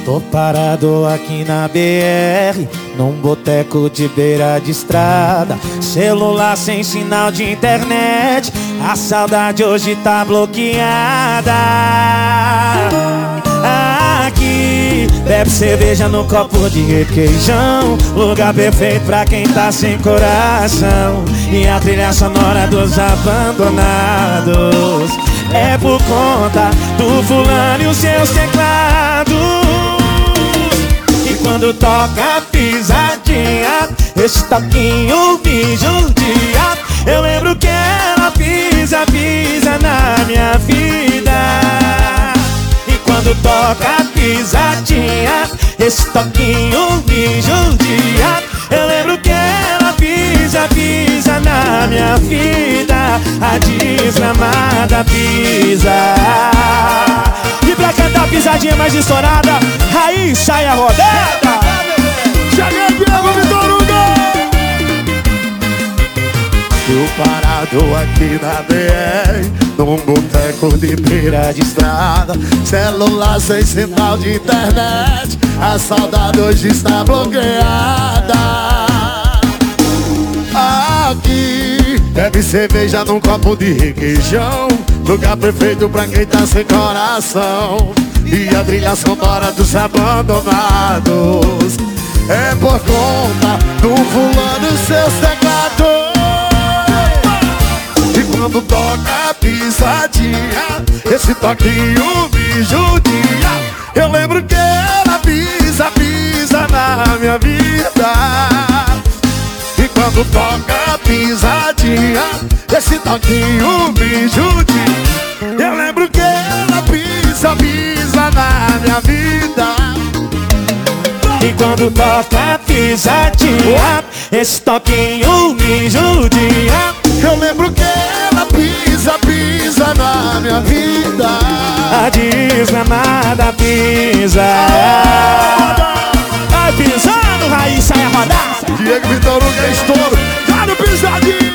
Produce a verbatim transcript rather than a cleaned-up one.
Tô parado aqui na B R, num boteco de beira de estrada. Celular sem sinal de internet, a saudade hoje tá bloqueada. Aqui, bebe cerveja no copo de requeijão, lugar perfeito pra quem tá sem coração. E a trilha sonora dos abandonados é por conta do fulano e os seus teclados. E quando toca a pisadinha, esse toquinho me judia. Eu lembro que ela pisa, pisa na minha vida. E quando toca a pisadinha, esse toquinho me judia. Eu lembro que ela pisa, pisa na minha vida. A desgramada pisa. E pra cantar a pisadinha mais estourada, aí sai a rodada. Cheguei, Diego Vitor Hugo. Tô parado aqui na B R, num boteco de beira de estrada. Celular sem sinal de internet, a saudade hoje está bloqueada. Aqui, bebe cerveja num copo de requeijão, lugar perfeito pra quem tá sem coração. E a trilha sonora dos abandonados é por conta do fulano e seus teclados. E quando toca a pisadinha, esse toquinho me judia. Eu lembro que ela pisa, pisa na minha vida. E quando toca a pisadinha, esse toquinho me judia. Eu lembro que ela pisa, pisa na minha vida. E quando toca a pisadinha, esse toquinho me judia. Eu lembro que ela pisa, pisa na minha vida. A desgramada pisa. Vai pisando, raiz, sai a rodar. Diego Vitor Hugo é estouro. Tá no pisadinho.